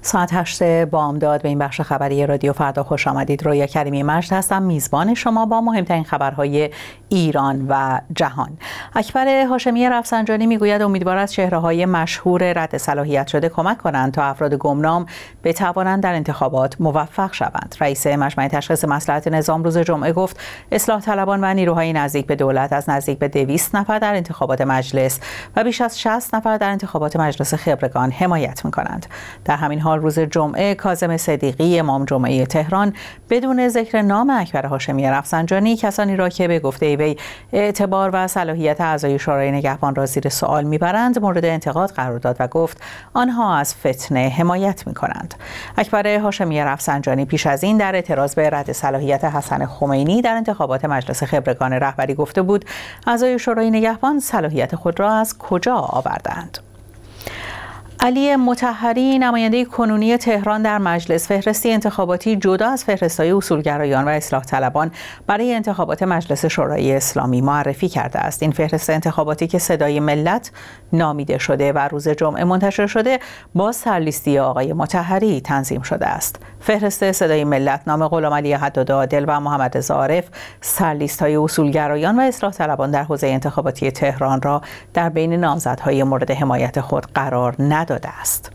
ساعت 8 بامداد به این بخش خبری رادیو فردا خوش آمدید. رویا کریمی مجد هستم، میزبان شما با مهمترین خبرهای ایران و جهان. اکبر هاشمی رفسنجانی میگوید امیدوار است چهره‌های مشهور رد صلاحیت شده کمک کنند تا افراد گمنام بتوانند در انتخابات موفق شوند. رئیس مجمع تشخیص مصلحت نظام روز جمعه گفت اصلاح طلبان و نیروهای نزدیک به دولت از نزدیک به 200 نفر در انتخابات مجلس و بیش از 60 نفر در انتخابات مجلس خبرگان حمایت می‌کنند. در همین حال روز جمعه کاظم صدیقی امام جمعه تهران بدون ذکر نام اکبر هاشمی رفسنجانی کسانی را که به گفته وی اعتبار و صلاحیت اعضای شورای نگهبان را زیر سوال میبرند مورد انتقاد قرار داد و گفت آنها از فتنه حمایت میکنند. اکبر هاشمی رفسنجانی پیش از این در اعتراض به رد صلاحیت حسن خمینی در انتخابات مجلس خبرگان رهبری گفته بود اعضای شورای نگهبان صلاحیت خود را از کجا آوردند؟ علی مطهری نماینده کنونی تهران در مجلس فهرستی انتخاباتی جدا از فهرست‌های اصولگرایان و اصلاح طلبان برای انتخابات مجلس شورای اسلامی معرفی کرده است. این فهرست انتخاباتی که صدای ملت نامیده شده و روز جمعه منتشر شده با سرلیستی آقای مطهری تنظیم شده است. فهرست صدای ملت نام غلامعلی حداد عادل و محمد رضا عارف سرلیست‌های اصولگرایان و اصلاح طلبان در حوزه انتخاباتی تهران را در بین نامزدهای مورد حمایت خود قرار نداده است.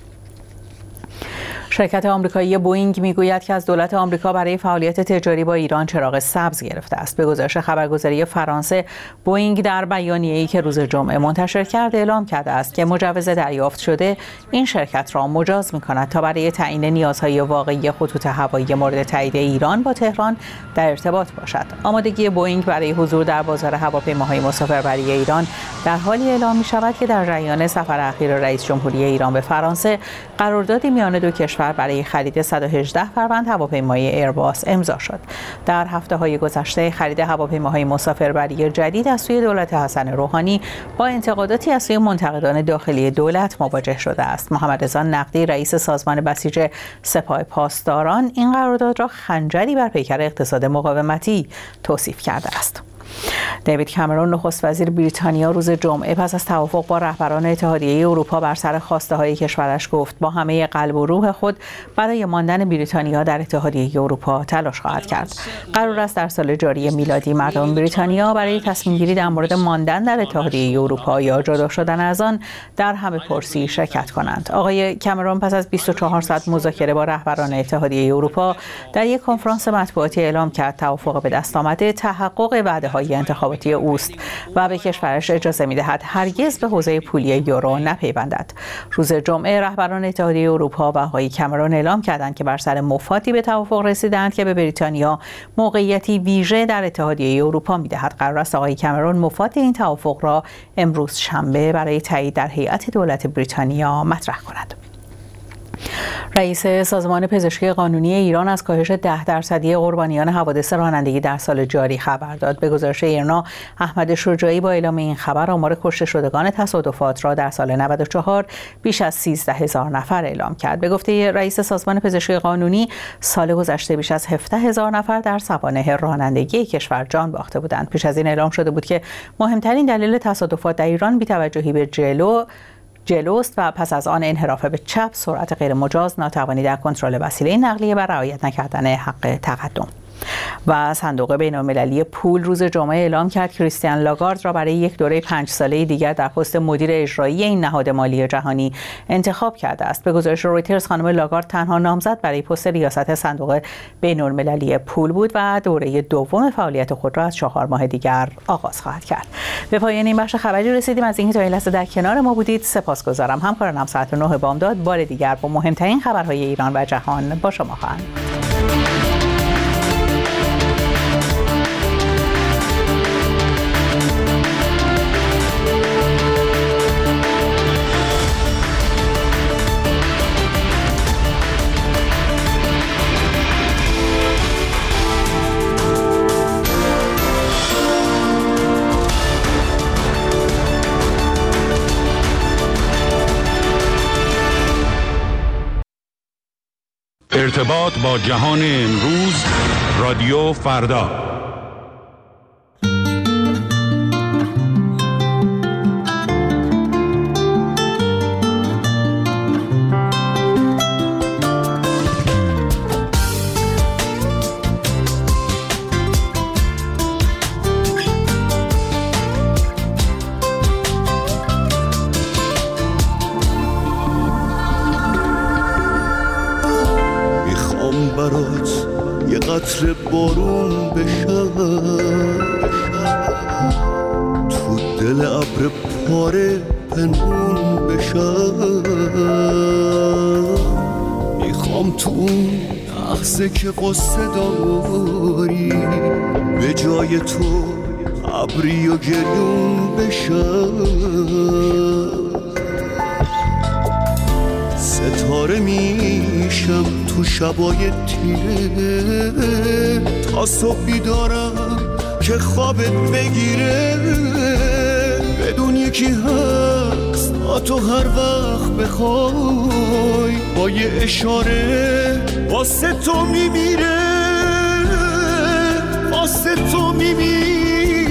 شرکت آمریکایی بوئینگ میگوید که از دولت آمریکا برای فعالیت تجاری با ایران چراغ سبز گرفته است. به گزارش خبرگزاری فرانسه، بوئینگ در بیانیه‌ای که روز جمعه منتشر کرد اعلام کرده است که مجوز دریافت شده این شرکت را مجاز می‌کند تا برای تعیین نیازهای واقعی خطوط هوایی مورد تایید ایران با تهران در ارتباط باشد. آمادگی بوئینگ برای حضور در بازار هواپیماهای مسافربری ایران در حالی اعلام می‌شود که در جریان سفر اخیر رئیس جمهوری ایران به فرانسه قراردادی میان دو کشور برای خرید 118 فروند هواپیمای ایرباس امضا شد. در هفته‌های گذشته خرید هواپیماهای مسافربری جدید از سوی دولت حسن روحانی با انتقاداتی از سوی منتقدان داخلی دولت مواجه شده است. محمد رضا نقدی رئیس سازمان بسیج سپاه پاسداران این قرارداد را خنجری بر پیکر اقتصاد مقاومتی توصیف کرده است. دیوید کامرون نخست وزیر بریتانیا روز جمعه پس از توافق با رهبران اتحادیه اروپا بر سر خواسته‌های کشورش گفت با همه قلب و روح خود برای ماندن بریتانیا در اتحادیه اروپا تلاش خواهد کرد. قرار است در سال جاری میلادی مردم بریتانیا برای تصمیم گیری در مورد ماندن در اتحادیه اروپا یا جدا شدن از آن در همه پرسی شرکت کنند. آقای کامرون پس از 24 ساعت مذاکره با رهبران اتحادیه اروپا در یک کنفرانس مطبوعاتی اعلام کرد توافق به دست آمده تحقق وعده‌های انتخاباتی اوست و به کشورش اجازه می‌دهد هرگز به حوزه پولی یورو نپیوندد. روز جمعه رهبران اتحادیه اروپا و آقای کامرون اعلام کردند که بر سر مفادی به توافق رسیدند که به بریتانیا موقعیتی ویژه در اتحادیه اروپا می‌دهد. قرار است آقای کامرون مفاد این توافق را امروز شنبه برای تایید در هیئت دولت بریتانیا مطرح کند. رئیس سازمان پزشکی قانونی ایران از کاهش 10% قربانیان حوادث رانندگی در سال جاری خبر داد. به گزارش ایرنا، احمد شجاعی با اعلام این خبر آمار کشته شدگان تصادفات را در سال 94 بیش از 13,000 نفر اعلام کرد. به گفته رئیس سازمان پزشکی قانونی، سال گذشته بیش از 17,000 نفر در سوانح رانندگی کشور جان باخته بودند. پیش از این اعلام شده بود که مهمترین دلیل تصادفات در ایران بی‌توجهی به جلوست و پس از آن انحراف به چپ، سرعت غیرمجاز، ناتوانی در کنترل وسیله نقلیه و رعایت نکردن حق تقدم. و صندوق بین‌المللی پول روز جمعه اعلام کرد کریستیان لاگارد را برای یک دوره 5 ساله دیگر در پست مدیر اجرایی این نهاد مالی جهانی انتخاب کرده است. به گزارش رویترز خانم لاگارد تنها نامزد برای پست ریاست صندوق بین‌المللی پول بود و دوره دوم فعالیت خود را از 4 ماه دیگر آغاز خواهد کرد. به پایان این بخش خبری رسیدیم. از اینکه تا این لحظه در کنار ما بودید سپاسگزارم. همکارانم ساعت 9 بامداد بار دیگر با مهمترین خبرهای ایران و جهان با شما خواهند. ارتباط با جهان امروز، رادیو فردا. برات یه قطره بارون بشم، تو دل ابر پاره پنهون بشم. میخوام تو اون لحظه که قصه داری به جای تو ابری و گریون بشم. ستاره میشم تو شبای تیره تا صبح بیدارم که خوابت بگیره. بدون یکی هست تا تو هر وقت بخوای با یه اشاره واسه تو میمیره، واسه تو میمیره.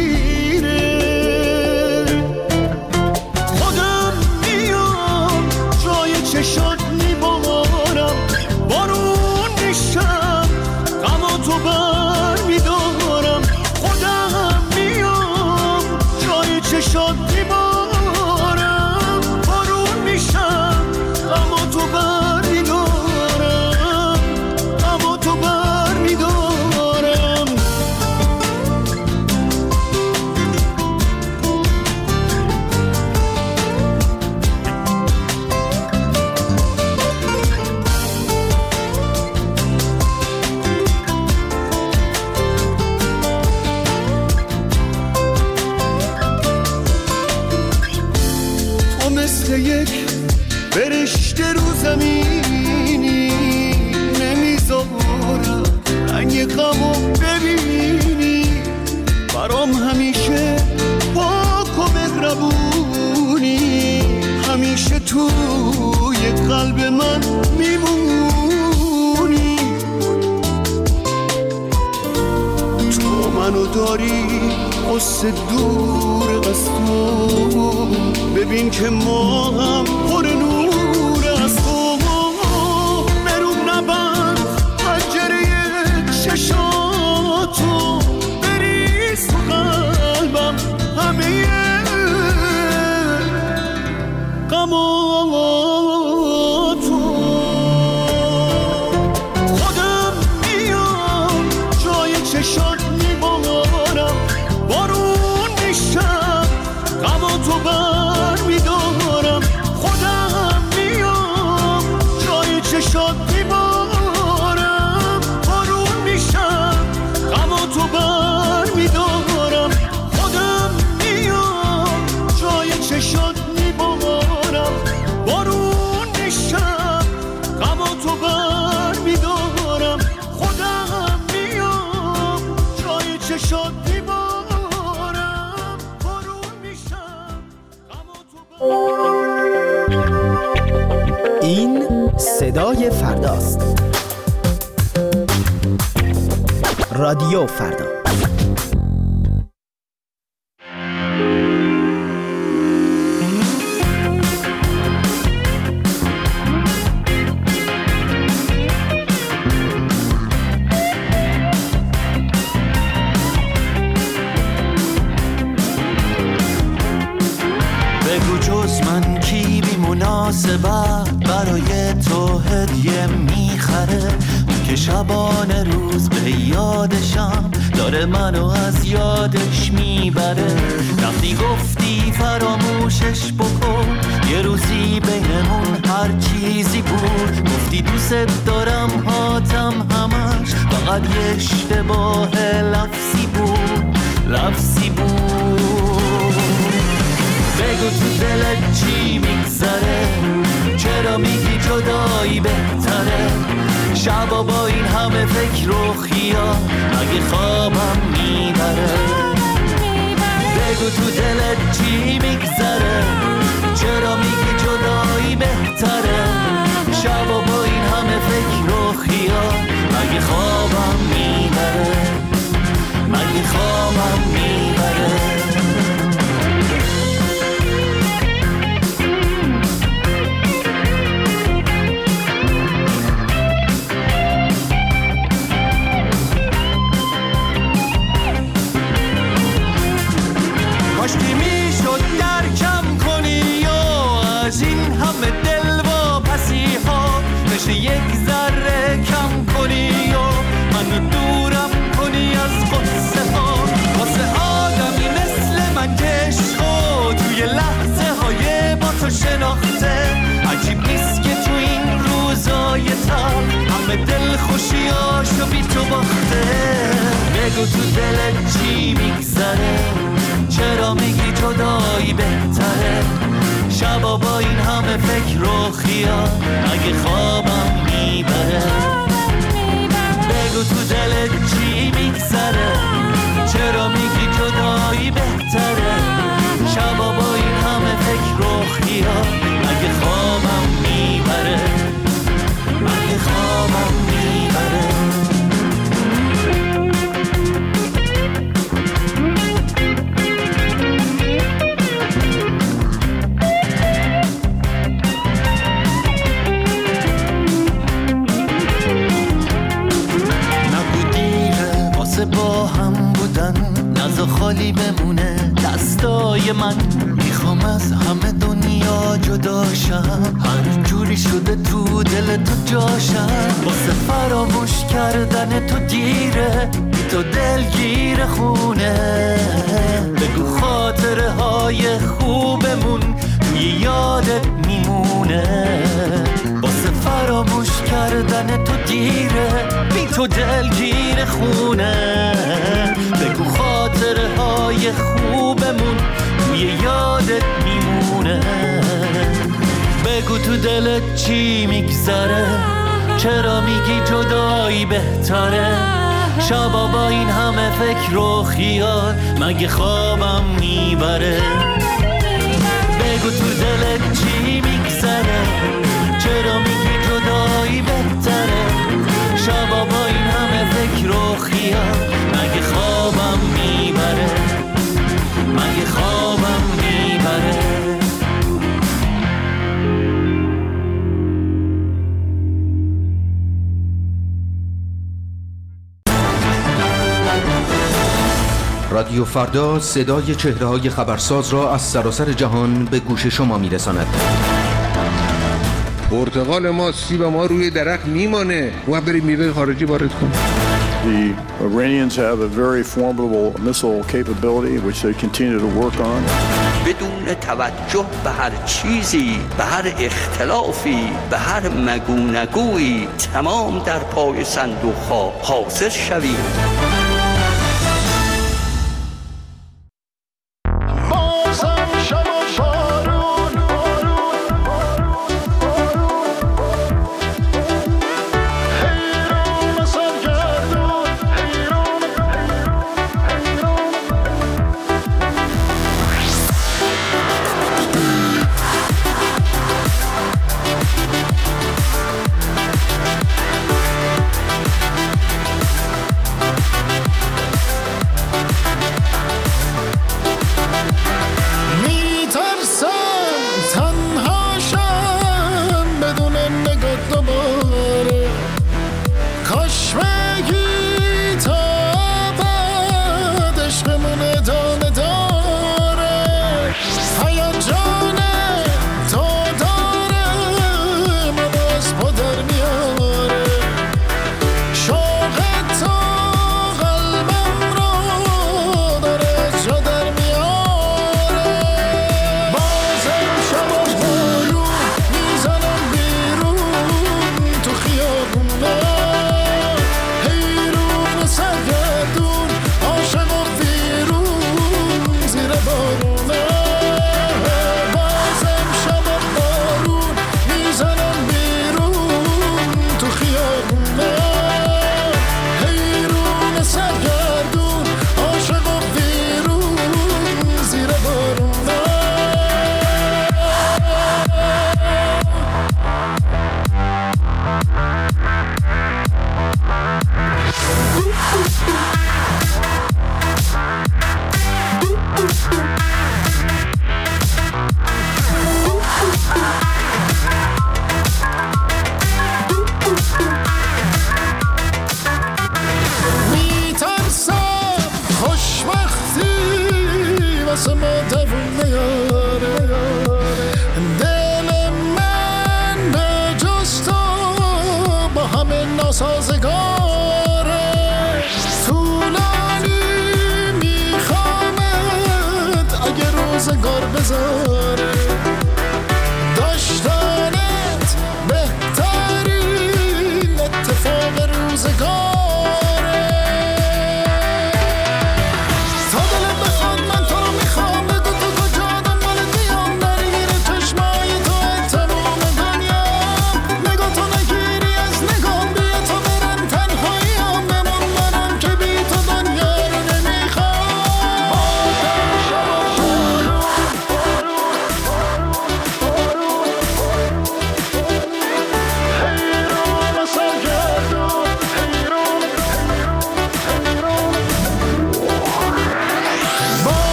خودم میام جای چشات میبارم، بارون میشم غم تو بر میدارم. خودم میام جای چشات میبارم، بارون میشم غم تو بر میدارم، غم تو بر میدارم. تو مثل یک فرشته رو زمینی، نمیذارم رنگ غمو ببینی. برام همیشه پاک و مهربونی، همیشه توی قلب من میمونی. تو منو داری قصه دور از تو، ببین که ما هم پر نور از تو. برون نبند پنجره چشاتو، بریز تو قلبم همه غماتو. خودم میام جای چشات میبارم، بارون میشم غماتو بر میدارم. خودم میام جای چشات میبارم، بارون میشم غماتو بر میدارم. خودم میام جای چشات میبارم، بارون میشم غماتو بر میدارم. خودم میام جای چشات میبارم، بارون میشم غماتو بر. این صدای فرداست. رادیو فردا. بگو جز من کی بی مناسبت برای تو هدیه میخره، که شبانه روز به یادشم داره منو از یادش میبره. رفتی گفتی فراموشش بکن، یه روزی بینمون هر چیزی بود. گفتی دوست دارم هاتم همش فقط یه اشتباه لفظی بود، لفظی بود. بگو تو دلت چی میگذره، چرا میگی جدایی بهتره؟ شبا با این همه فکر و خیال مگه خوابم میبره؟ بگو تو دلت چی میگذره، چرا میگی جدایی بهتره؟ شبا با این همه فکر و خیال مگه خوابم میبره؟ مگه خوابم میبره؟ کاشکی میشد درکم کنی یا از این همه دل واپسی بگو تو دلت چی میگذره، چرا میگی جدایی بهتره؟ شبا با این همه فکر و خیال اگه خوابم میبره. بگو تو دلت چی میگذره، چرا میگی جدایی بهتره؟ شبا با این همه فکر و خیال اگه خوابم میبره، اگه خوابم میبره. با هم بودن نزا خالی بمونه دستای من، میخوام از همه دنیا جداشم، هر جوری شده تو دل تو جاشم. واسه فراموش کردن تو دیره، تو دلگیر خونه. بگو خاطره های خوبمون توی یادت میمونه. واسه فراموش کردن تو دیره، بی تو دلگیر خونه. بگو خاطره های خوبمون توی یادت میمونه. بگو تو دلت چی میگذره، چرا میگی جدایی بهتره؟ شبا با این همه فکر و خیال مگه خوابم میبره؟ بگو تو دلت چی میگذره، چرا میگی جدایی بهتره؟ شبا با این همه فکر و خیال مگه خوابم میبره، مگه خوابم میبره. رادیو فردا صدای چهره‌های خبرساز را از سراسر جهان به گوش شما میرساند. پرتقال ما، سیب ما روی درخت میمانه و بریم میوه خارجی وارد کنیم. The Iranians have a very formidable missile capability which they continue to work on. بدون توجه به هر چیزی، به هر اختلافی، به هر مگونگویی تمام در پای صندوق‌ها حاضر شویم.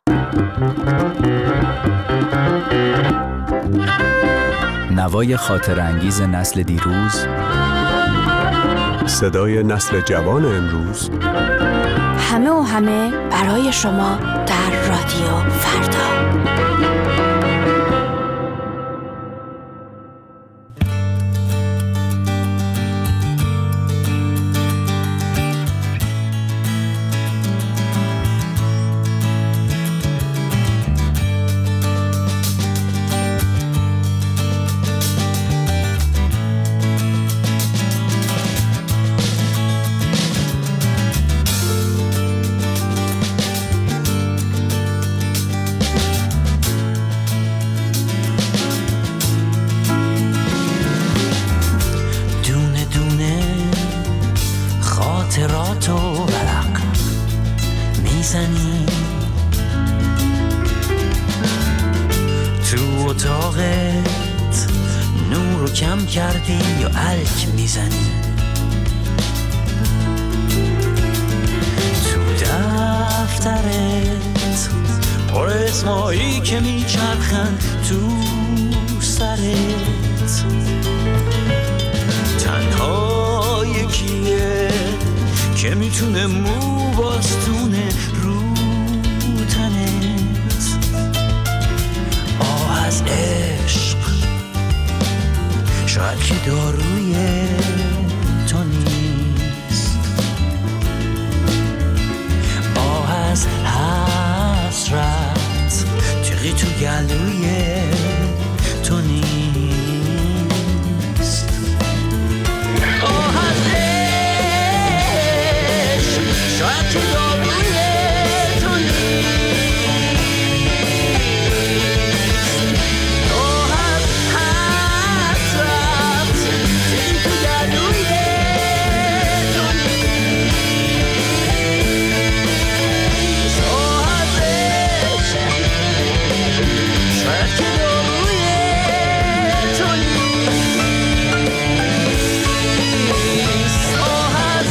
نوای خاطرانگیز نسل دیروز، صدای نسل جوان امروز، همه برای شما در رادیو فردا. خاطراتو ورق میزنی تو اتاقت، نورو کم کردی یا الک میزنی تو دفترت، پر اسمایی که میچرخن تو سرت، تنها یکیه که میتونه مو باستونه رو تنت. آه از عشق شاید که داروی تو نیست، آه از حسرت تیغی تو گلوی تو نیست، آه از شاید که داروی تو نیست، آه از حسرت تیغی تو گلوی تو نیست، آه از عشق شاید که داروی تو نیست، آه از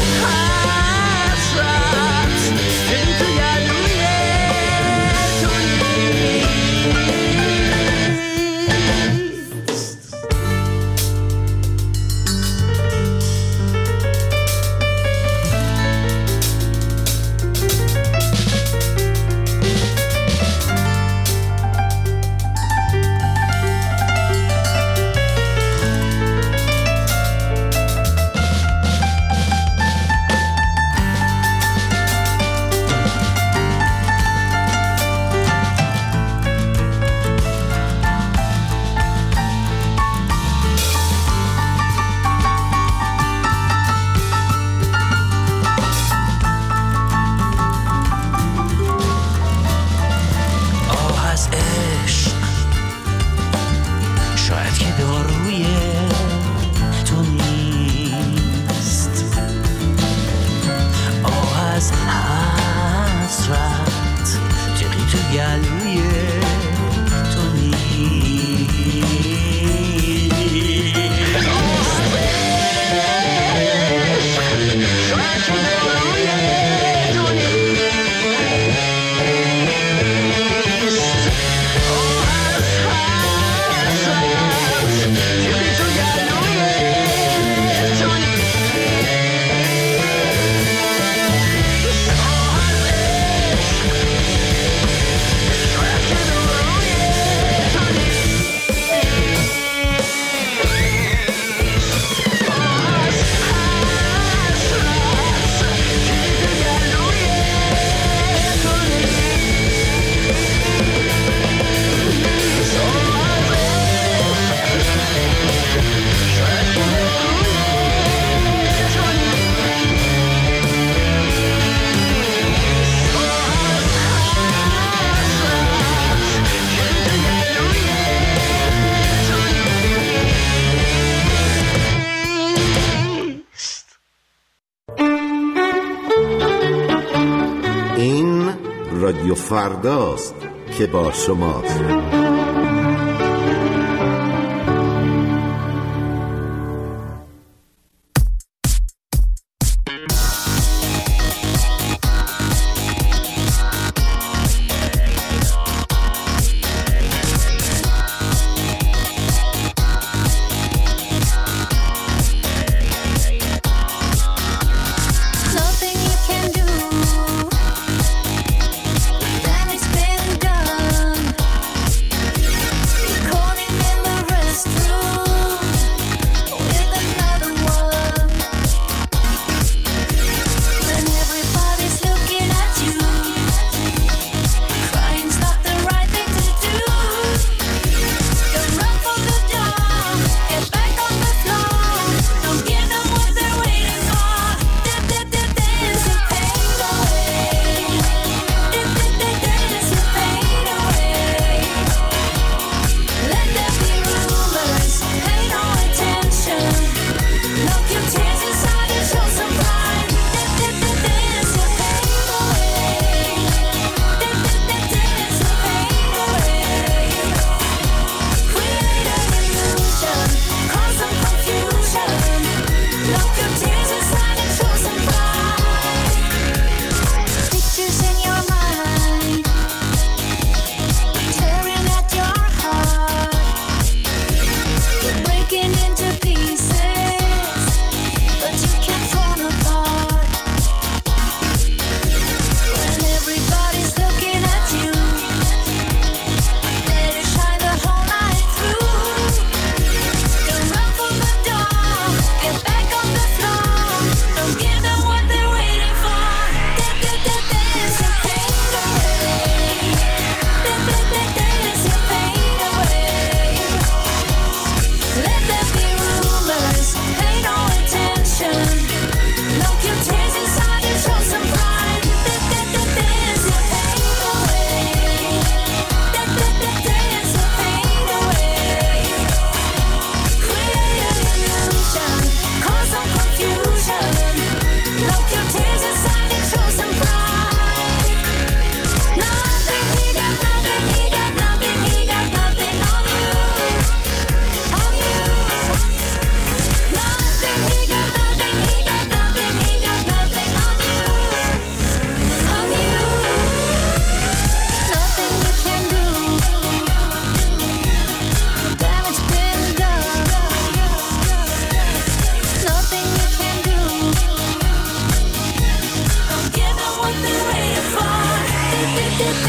رادیو فرداست که با شماست.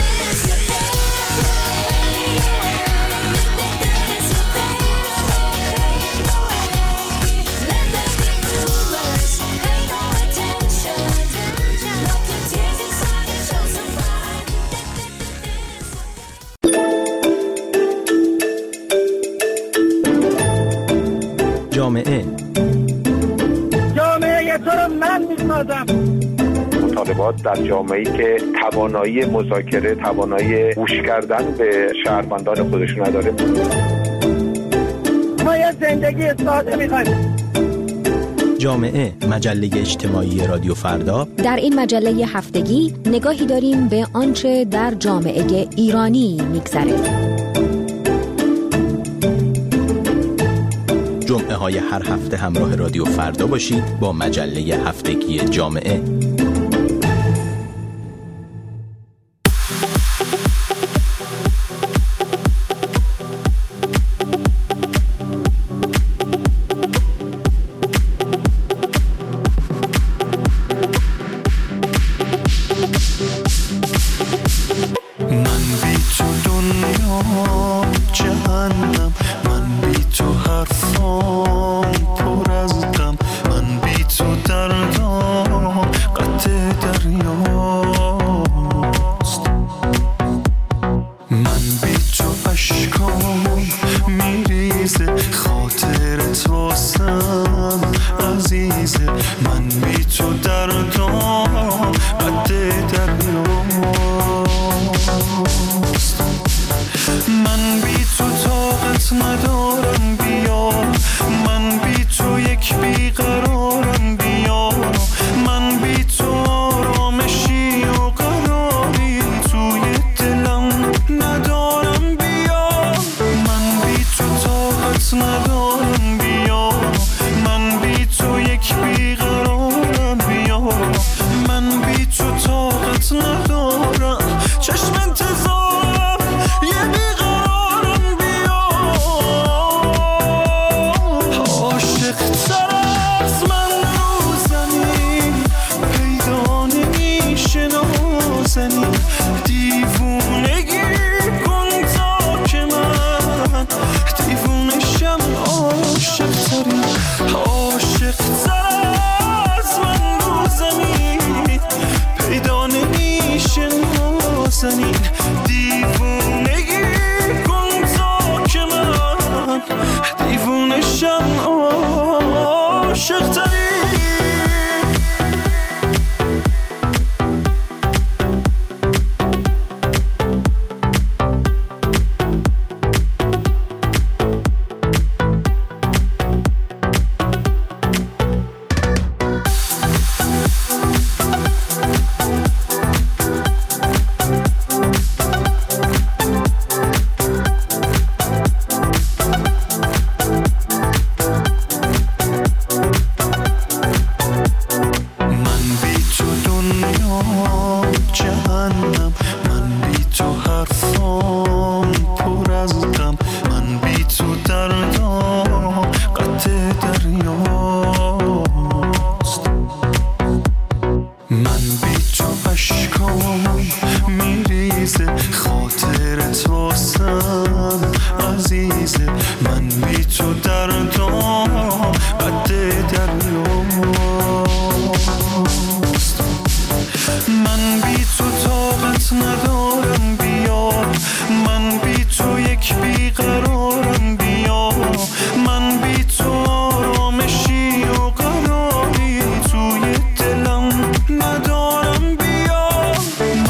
جامعه تو رو من میسازم. مطالبات در جامعه‌ای که توانایی مذاکره، توانایی گوش کردن به شهروندان خودش نداره. ما یه زندگی ساده می‌خوایم. جامعه، مجله اجتماعی رادیو فردا. در این مجله هفتگی نگاهی داریم به آنچه در جامعه ایرانی می‌گذره. جمعه های هر هفته همراه رادیو فردا باشید با مجله هفتگی جامعه.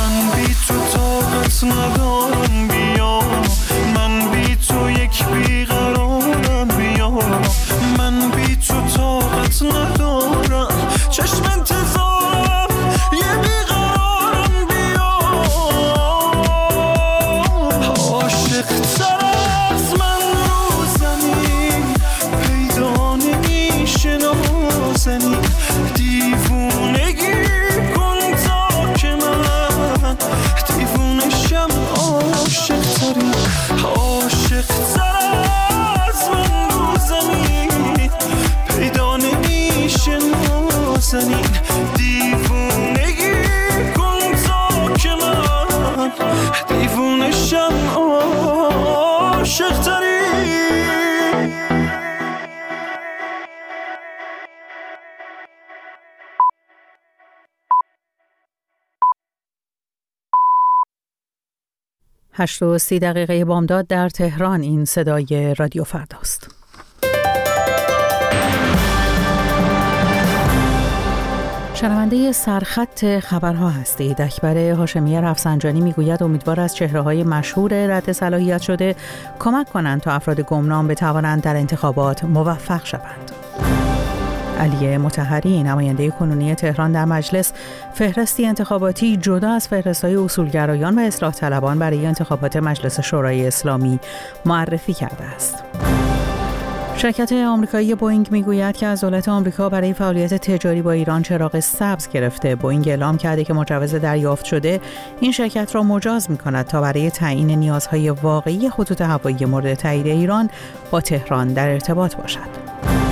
ندارم بیا من بی تو یک بیغ دیوونشم عاشق تری. هشت و 30 دقیقه بامداد در تهران. این صدای رادیو فرداست. شنونده سرخط خبرها هستید. اکبر هاشمی رفسنجانی میگوید امیدوار از چهره‌های مشهور رد صلاحیت شده کمک کنند تا افراد گمنام بتوانند در انتخابات موفق شوند. علی مطهری نماینده کنونی تهران در مجلس فهرستی انتخاباتی جدا از فهرست‌های اصولگرایان و اصلاح طلبان برای انتخابات مجلس شورای اسلامی معرفی کرده است. شرکت آمریکایی بوئینگ میگوید که از دولت آمریکا برای فعالیت تجاری با ایران چراغ سبز گرفته. بوئینگ اعلام کرده که مجوز دریافت شده این شرکت را مجاز می‌کند تا برای تعیین نیازهای واقعی خطوط هوایی مورد تایید ایران با تهران در ارتباط باشد.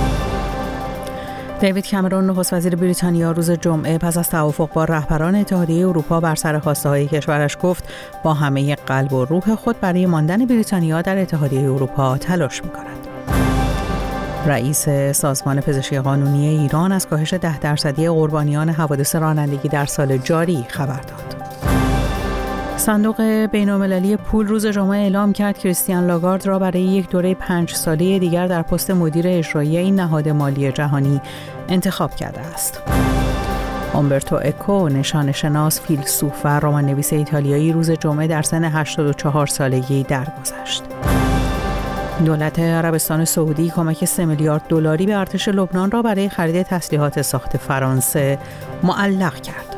دیوید کامرون نخست وزیر بریتانیا روز جمعه پس از توافق با رهبران اتحادیه اروپا بر سر خواسته‌های کشورش گفت با همه قلب و روح خود برای ماندن بریتانیا در اتحادیه اروپا تلاش می‌کند. رئیس سازمان پزشکی قانونی ایران از کاهش 10% قربانیان حوادث رانندگی در سال جاری خبر داد. صندوق بین‌المللی پول روز جمعه اعلام کرد کریستیان لاگارد را برای یک دوره 5 ساله دیگر در پست مدیر اجرایی این نهاد مالی جهانی انتخاب کرده است. اومبرتو اکو نشانشناس، فیلسوف و رمان‌نویس ایتالیایی روز جمعه در سن 84 سالگی درگذشت. دولت عربستان سعودی کمک 3 میلیارد دلاری به ارتش لبنان را برای خرید تسلیحات ساخت فرانسه معلق کرد.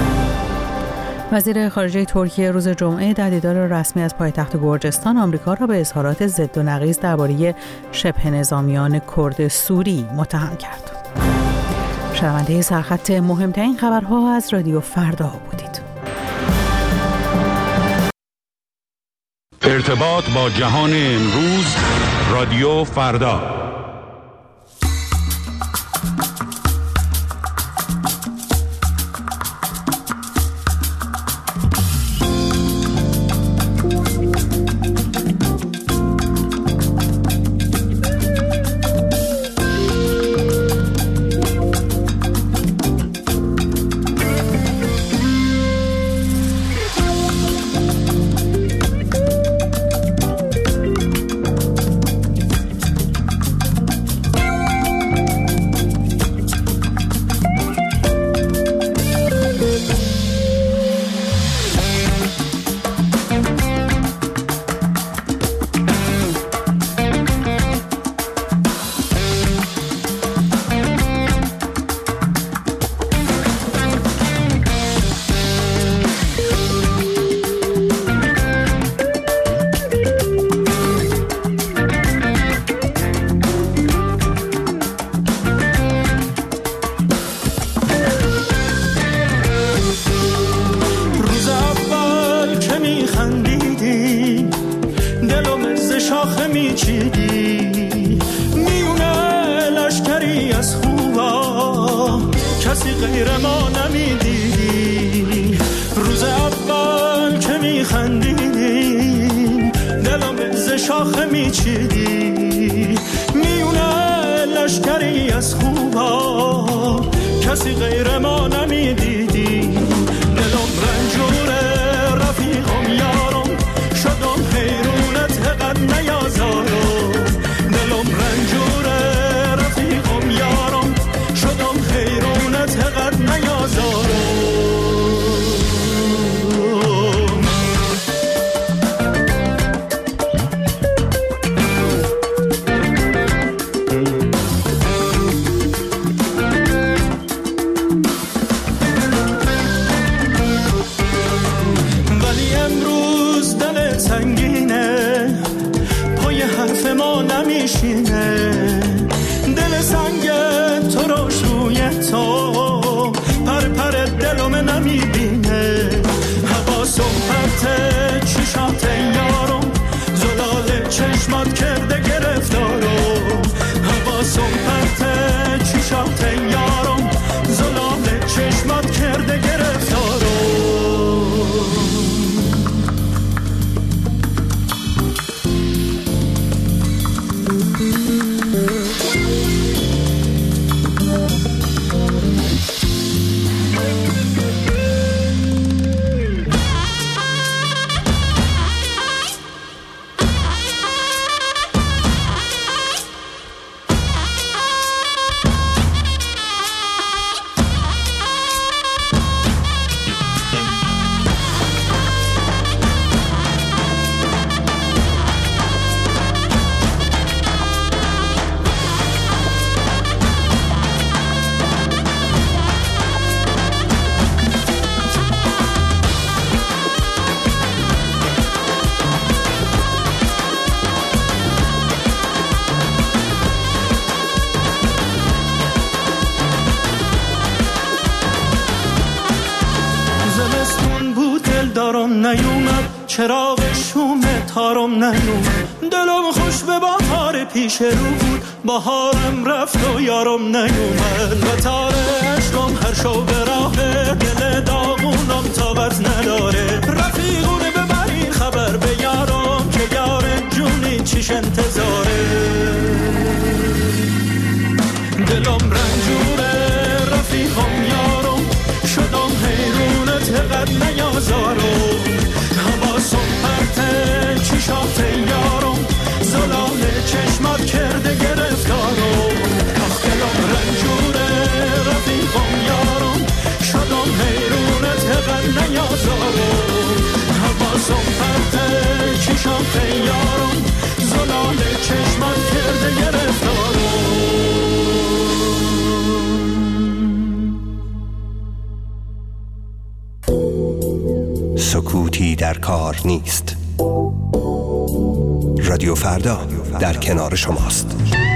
وزیر خارجه ترکیه روز جمعه در دیدار رسمی از پایتخت گرجستان آمریکا را به اظهارات ضد و نقیض درباره شبه نظامیان کرد سوری متهم کرد. شنونده سرخط مهمترین خبرها از رادیو فردا بودید. ارتباط با جهان امروز، رادیو فردا. نیومد، چراغ شوم تارم نیومد. دلم خوش به بهار پیش رو بود، بهارم رفت و یارم نیومد. و تار عشقم هر شو به راه، دل داغونم طاقت نداره. رفیقونه ببرین خبر به یارم، که یار جونی چیش انتظاره. دلم رنجوره رفیقم یارم، شدم حیرونت قد نیازارم. حواسم پرته چشات یارم، زلال چشمات کرده گرفتارم. آخ دلم رنجوره رفیقم یارم، شدم حیرونت قد نیازارم. حواسم پرته چشات یارم، زلال چشمات کرده گرفتارم. سکوتی در کار نیست. رادیو فردا در کنار شماست.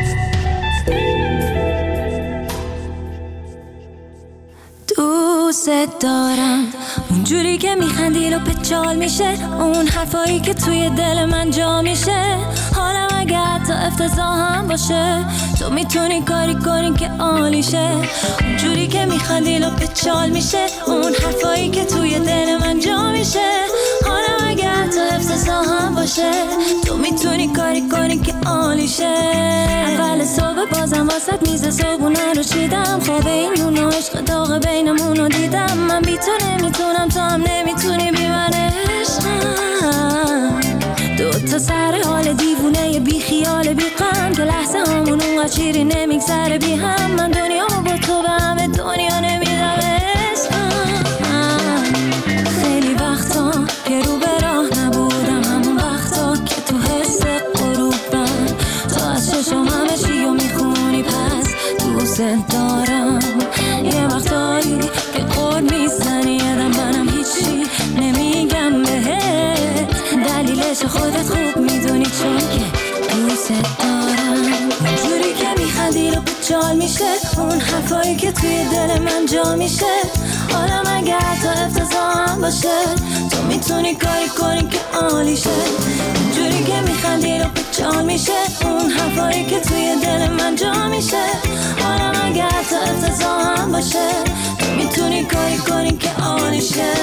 دوست دارم اونجوری که میخندی و پچال میشه، اون حرفایی که توی دل من جا میشه. حالم اگه حتی افتضاح هم باشه، تو میتونی کاری کنی که عالیشه. اونجوری که میخندی و پچال میشه، اون حرفایی که توی دل من جا میشه. حالم اگه حتی افتضاح هم باشه، تو میتونی کاری کنی که عالیشه. اول صبح بازم واسط میز صبحونه رو چیدم، خواب این نون و عشق داغ بینمونو دیدم. من بی تو نمیتونم، تو هم نمیتونی بی من عشقم. دوتا سر حال دیوونه بی خیال بی غم، که لحظه همون اونقدر چیری نمیگذره بی هم. من دنیامو با تو به همه دنیا نمیدم عشقم. خیلی وقتا که رو به راه نبودم، همون وقتا که تو حس غروبم. تو از چشم همه چی رو میخونی، پس دوست دارم. یه وقتایی که قول میزنی یادم منم هیچی نمیگم بهت، دلیلش خودت خوب میدونی چون که دوست دارم. اونجوری که میخندی رو بچال میشه، اون حرفایی که توی دل من جا میشه. حالم اگه حتی افتضاح هم باشه، تو میتونی کاری کنی که عالیشه. اونجوری که میخندی رو بچال میشه، اون حرفایی که توی دل من جا میشه. حالم اگه حتی افتضاح هم باشه، تو میتونی کاری کنی که عالیشه.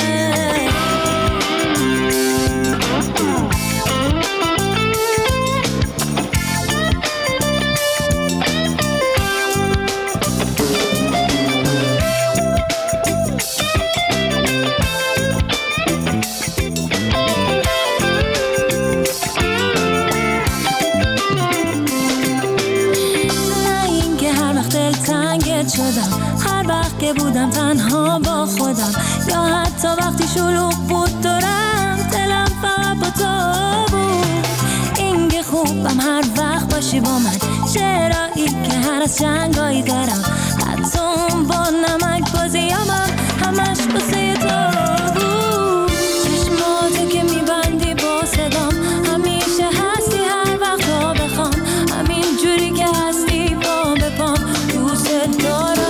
هر وقت که بودم تنها با خودم، یا حتی وقتی شلوغ بود دورم، دلم فقط با تو بود. این که خوبم هر وقت باشی با من، چرایی که هر از جنگایی دارم. حتی اون با نمک بازیامم همش بسه تو بود. چشماتو که میبندی با صدام، همیشه هستی هر وقت تا بخوام. همین جوری که هستی با بپام، دوست دارم.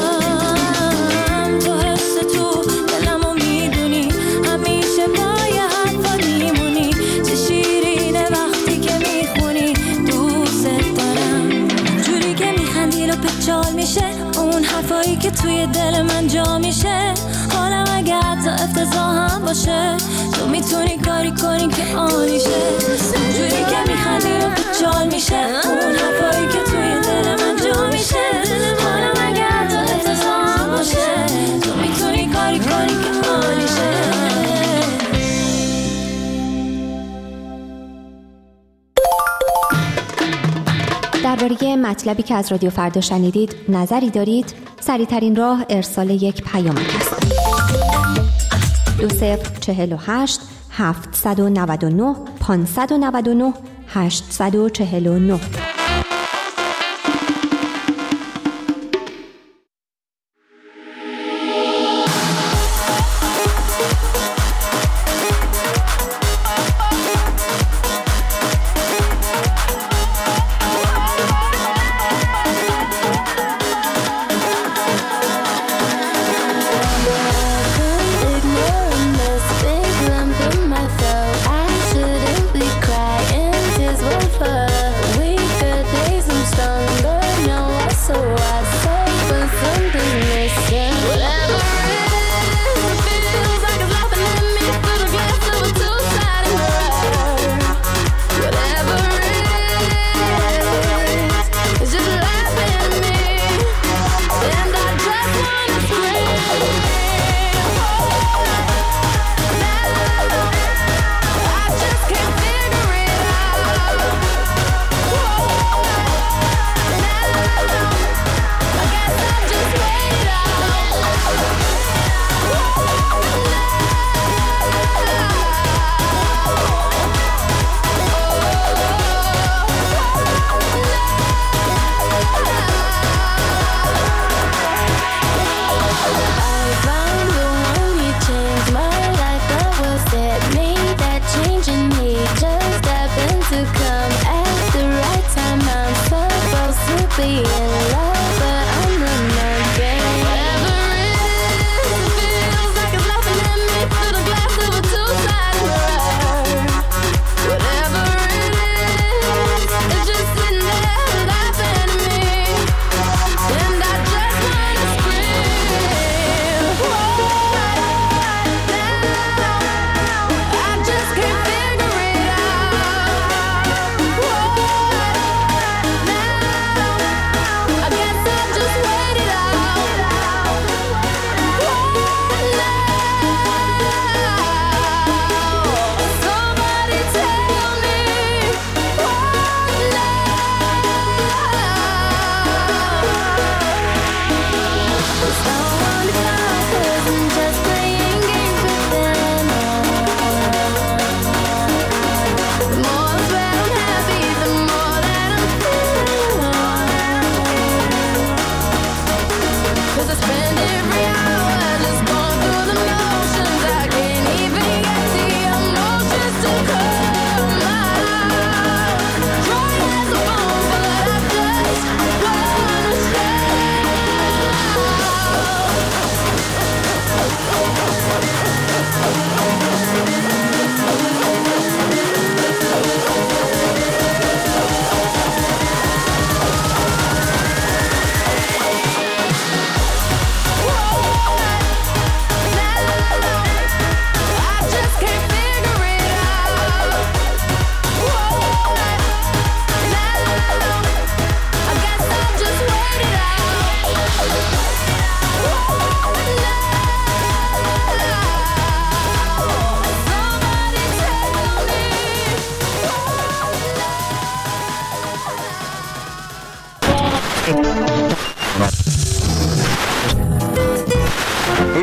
اون حرفایی که توی دل من جا میشه. حالم اگه حتی افتضاح هم باشه، تو میتونی کاری کنی که عالیشه. اونجوری که میخندی رو بچال میشه، اون حرفایی که توی دل من جا میشه. حالم اگه حتی افتضاح هم باشه، تو میتونی کاری کنی که عالیشه. درباره مطلبی که از رادیو فردا شنیدید نظری دارید؟ سریع‌ترین راه ارسال یک پیامک است. 2048 799 599 849.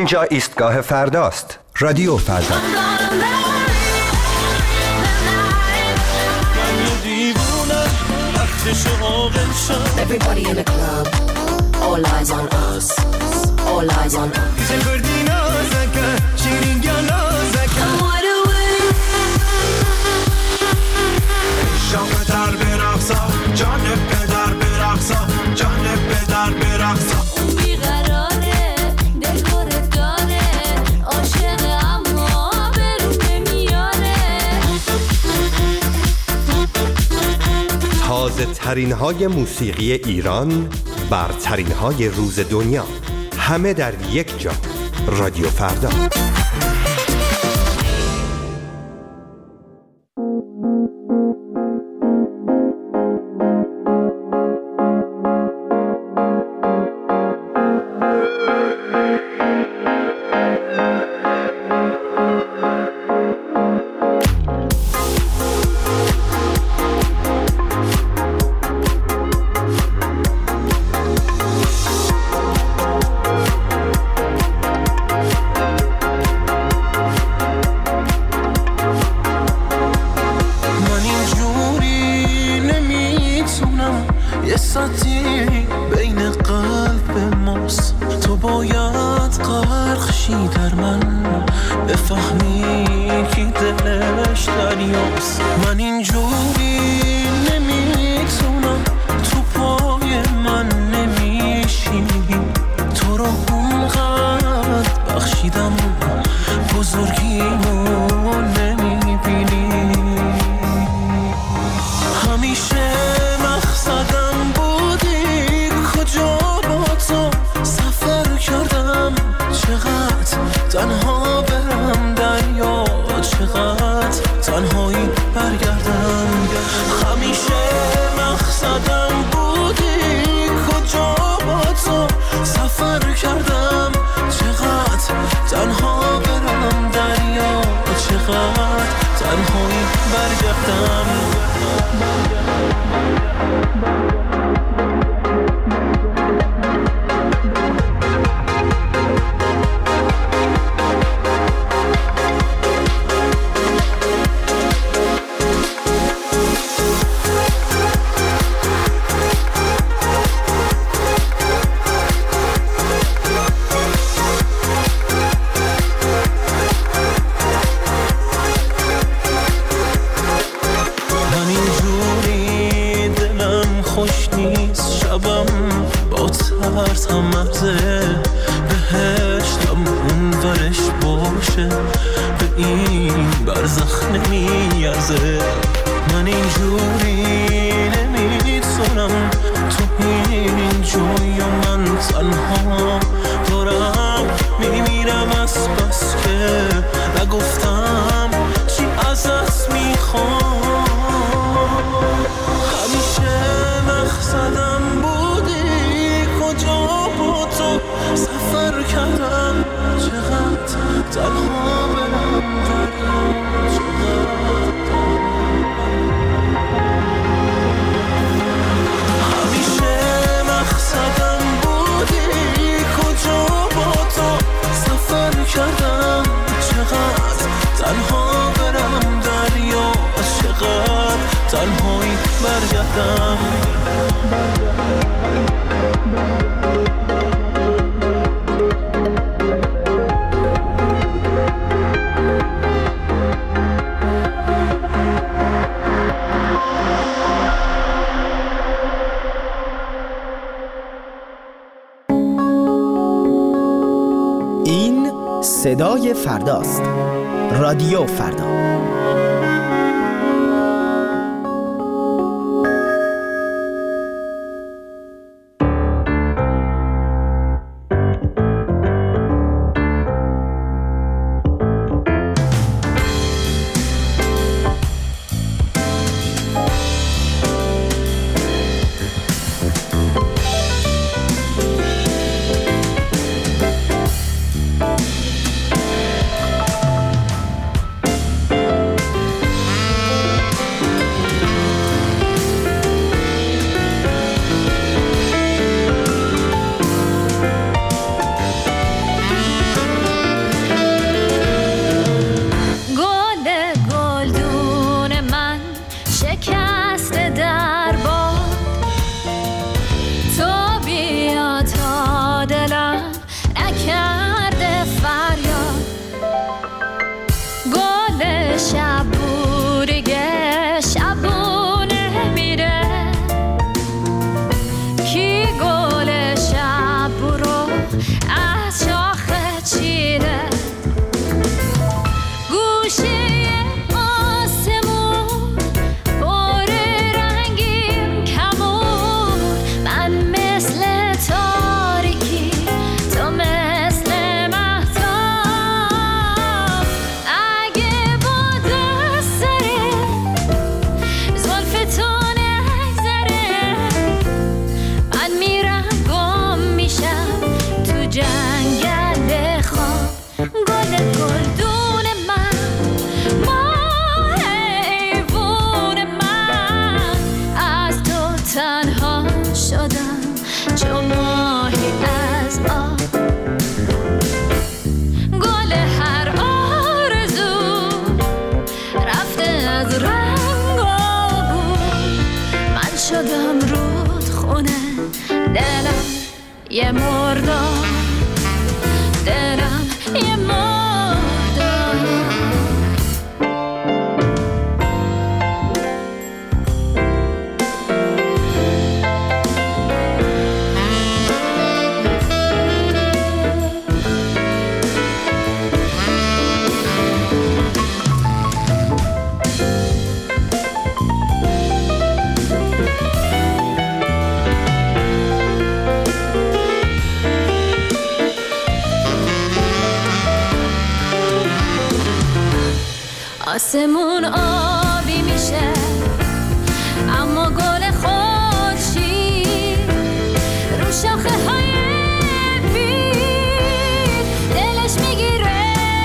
اینجا ایستگاه فرداست. رادیو فردا. Everybody in the club, all eyes on us, all eyes on us. شام در برقصا، جان پدر برقصا، جان پدر برقصا. بیقراره دلخور داره عاشق اما برون نمیاره. تازه ترین های موسیقی ایران، برترین های روز دنیا، همه در یک جا. رادیو فردا. این صدای فرداست. رادیو فردا. یه مردار دلم یه مردار آسمون آبی میشه اما گل خورشید رو شاخه های بید دلش میگیره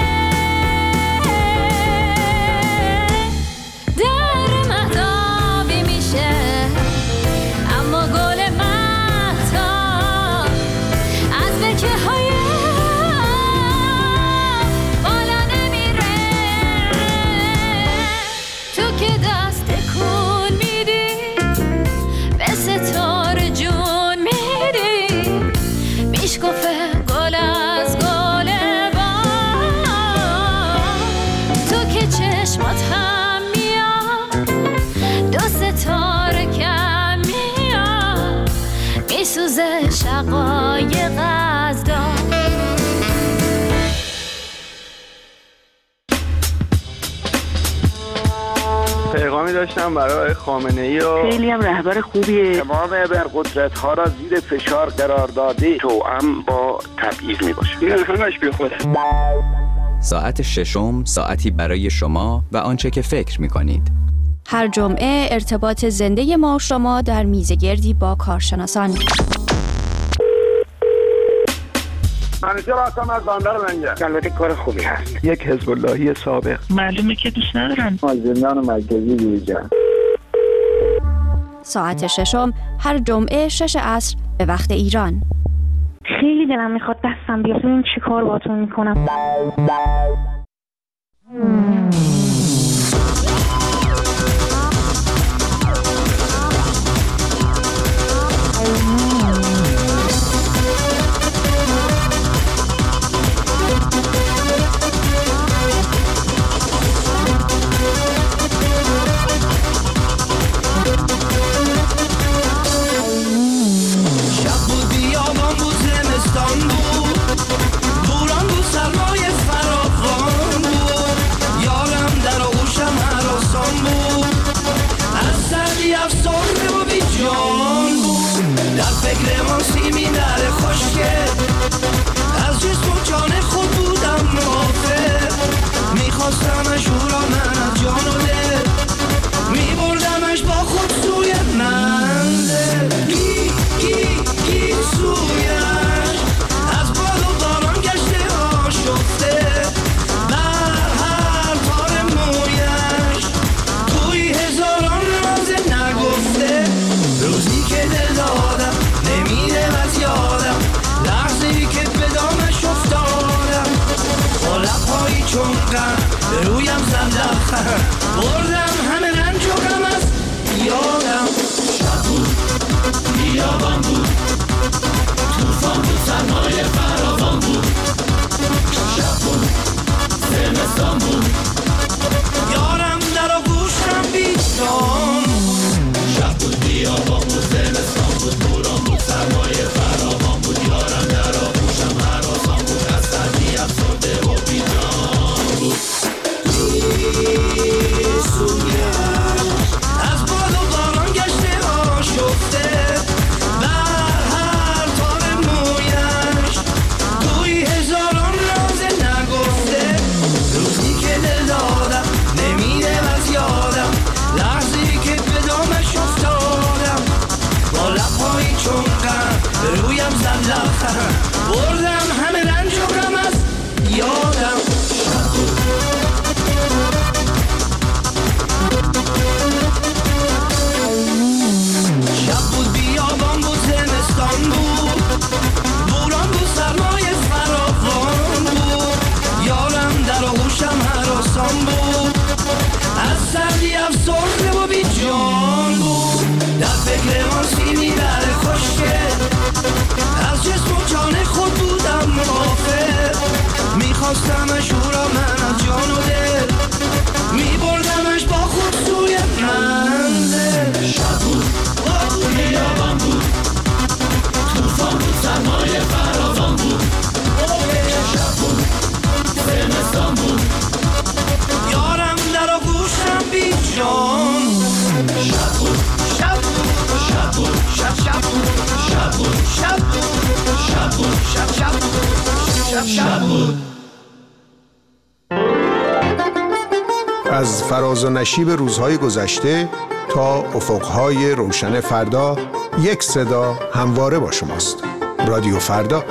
در مهتابی میشه اما گل مهتاب از برکه های شقایق از دار پیغامی داشتم برای خامنه‌ای و خیلی هم رهبر خوبیه. تمام ابرقدرت‌ها را زیر فشار قرار داده توأم با تبعیض میباشه. این همش بیخوده. ساعت ششم ساعتی برای شما و آنچه که فکر می‌کنید. هر جمعه ارتباط زنده ما و شما در میزگردی با کارشناسان. منیجر هستم از بندر منگه. البته کار خوبی هست. یک حزب اللهی سابق. معلومه که دوست ندارن. زندان مرکزی بیرجان. ساعت ششم هر جمعه 6 عصر به وقت ایران. خیلی دلم میخواد دستم بیاد ببینم چی کار باهاتون میکنم. بردم همه رنج و غم از یادم. شب بود بیابان بود توفان بود سرمایه فراوان بود. شب بود زمستان بود یارم در آغوشم بیشان. شب بود بیابان بود زمستان بود بوران بود سرمایه فراوان بود یارم در آغوشم هراسان بود از سردی افسرده و بیجان بود. از باد و باران گشته آشفته بر هر تار مویش توی هزاران راز نگفته. روزی که دل دادم نمیره از یادم لحظی که به دامش افتادم با لبهایی چون غم به رویم زد لبخند بردم همه رنج و غم از یادم. شب بود شب بود بیابان بود زمستان بود بوران بود سرمایه فراوان بود یارم در آغوشم هراسان بود از سردی افسرده و بی جان بود در فکر ما سیمی در خشکه از جسم میخواستمش او را من از جان و دل، میبردمش با خود سوی منزل. شب بود بیابان بود، توفان بود، سرمایه فراوان بود. شب بود زمستان بود، یارم در آغوشم بی جان. شب بود شب بود شب بود شب بود شب بود شب بود شب بود شب بود شب بود. از فراز و نشیب روزهای گذشته تا افقهای روشن فردا، یک صدا همواره با شماست. رادیو فردا.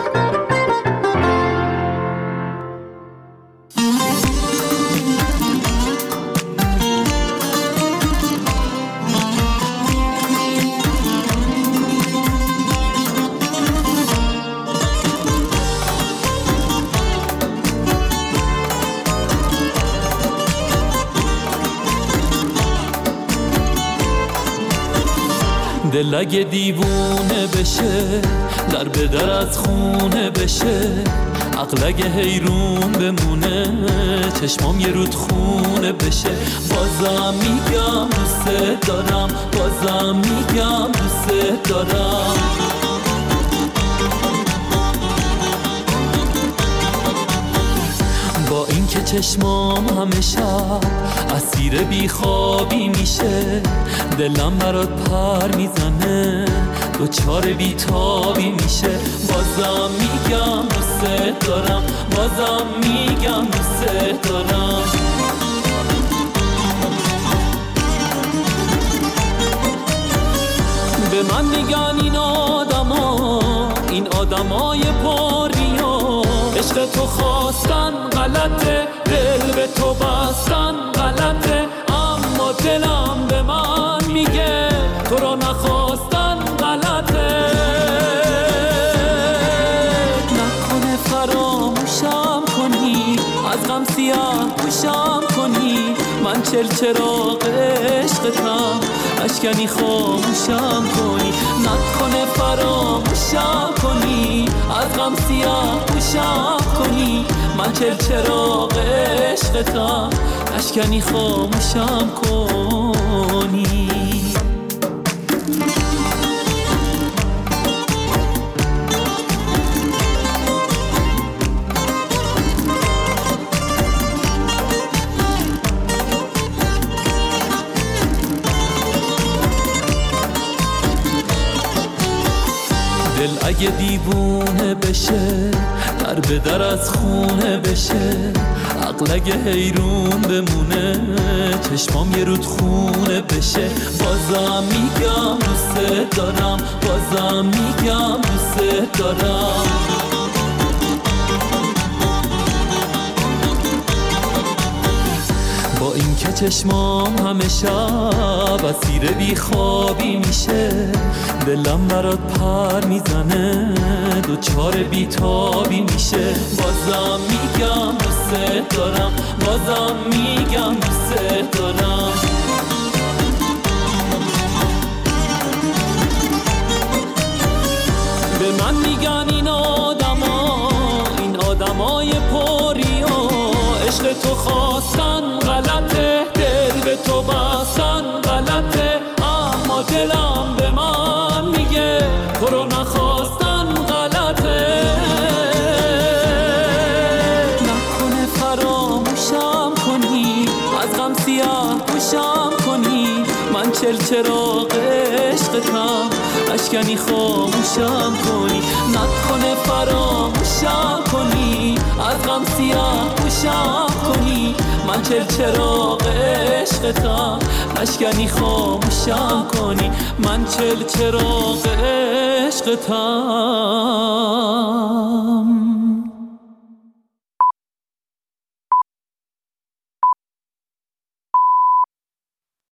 دل اگه دیوونه بشه، در به در از خونه بشه، عقل اگه حیرون بمونه، چشمام یه رود خونه بشه. بازم میگم دوست دارم، بازم میگم دوست دارم. با اینکه چشمام همه شب اسیر بیخوابی میشه، دلم برات پر میزنه، دوچار بیتابی میشه. بازم میگم دوست دارم، بازم میگم دوست دارم. به من میگن این آدمای پاریا، عشق تو خواستن غلطه، دل به تو بستن غلطه، اما دلم به من میگه تو رو نخواستن غلطه. نکنه فراموشم کنی، از غم سیاه پوشم کنی، من چراغ عشقتم، اشکنی خاموشم کنی. نکنه فراموشم کنی، از غم سیاه پوشم کنی، من چراغ عشقتم، اشکنی خاموشم کنی. دل اگه دیوونه بشه، در به در از خونه بشه، عقل اگه حیرون بمونه، چشمام یه رود خونه بشه. بازم میگم دوست دارم، بازم میگم دوست دارم. با اینکه چشمام همه شب اسیر بیخوابی میشه، دلم برات پر میزنه، دوچار بیتابی میشه. بازم میگم دوست دارم، بازم میگم دوست دارم. به من میگن این آدمای پریا، عشق تو خواستن غلطه، دل به تو بستن غلطه، اما دلم به من میگه تو رو نخواستن غلطه. نکنه فراموشم کنی، از غم سیاه پوشم کنی، من چراغ عشقتم، اشکنی خاموشم کنی. نکنه فراموشم کنی، از غم سیاه پوشم کنی، من چراغ عشقتم، اشکنی خاموشم کنی، من چراغ عشقتم.